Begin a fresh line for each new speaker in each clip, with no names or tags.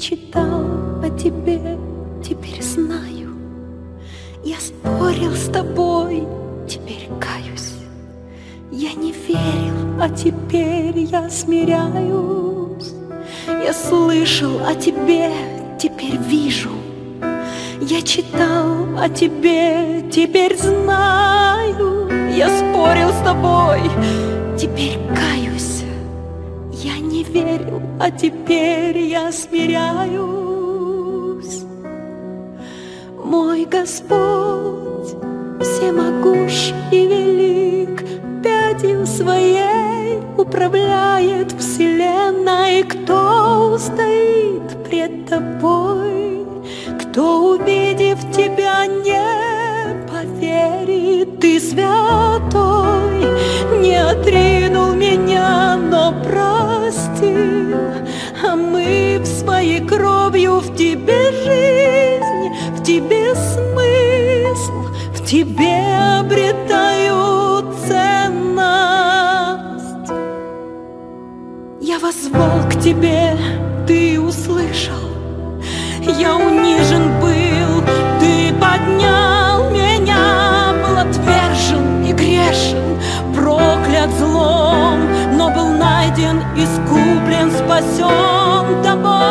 читал о тебе, теперь знаю. Я спорил с тобой, теперь каюсь. Я не верил, а теперь я смиряюсь. Я слышал о тебе, теперь вижу. Я читал о тебе, теперь знаю. Я спорил с тобой, теперь каюсь. Я не верил, а теперь я смиряюсь. Мой Господь всемогущ и велик, пятью своей управляет вселенной. Кто устоит пред тобой? Кто, увидев тебя, не поверит? Ты святой, не отринул меня, но простил. А мы в своей кровью в тебе жизнь, в тебе смысл, в тебе обретаю ценность. Я воззвал к тебе, ты услышал. Я унижен был, ты поднял меня. Был отвержен и грешен, проклят злом, но был найден, искуплен, спасен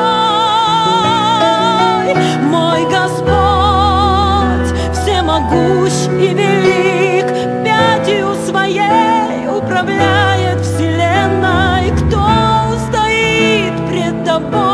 тобой. Мой Господь всемогущ и велик, пятью своей управляет вселенной. Кто устоит пред тобой?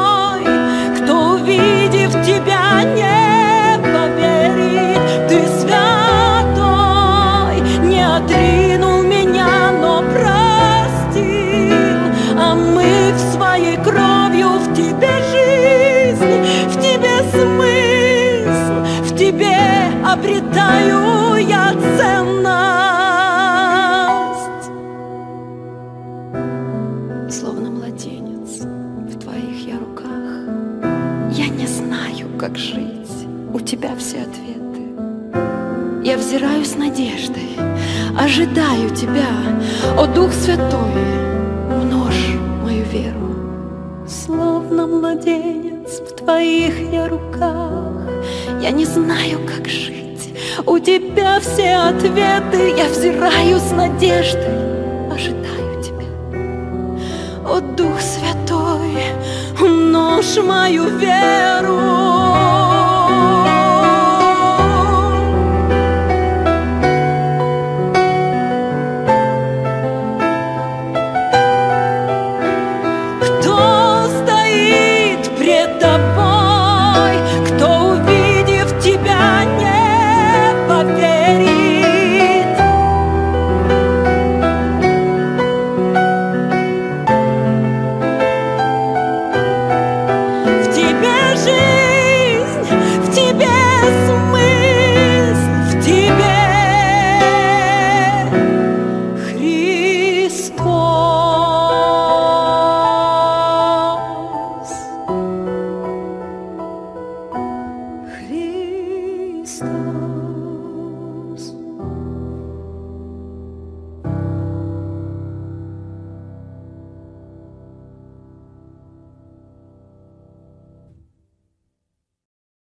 Увидев тебя, не поверит. Ты святой, не отринул меня, но простил. А мы в своей кровью в тебе жизнь, в тебе смысл, в тебе обретаю я ценность. Словно младенец в твоих я руках. Я не знаю, как жить, у тебя все ответы. Я взираю с надеждой, ожидаю тебя. О, Дух Святой, множь мою веру. Словно младенец в твоих я руках. Я не знаю, как жить, у тебя все ответы. Я взираю с надеждой, ожидаю тебя. О, Дух Святой, умножь мою веру.